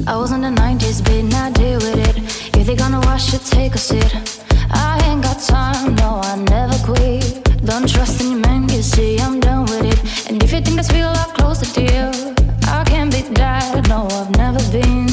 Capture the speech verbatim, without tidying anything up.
I was in the nineties, but not deal with it. If they gonna wash it, take a seat. I ain't got time, no, I never quit. Don't trust any man, you see, I'm done with it. And if you think that's real, I'll close the deal. I can't be that, no, I've never been.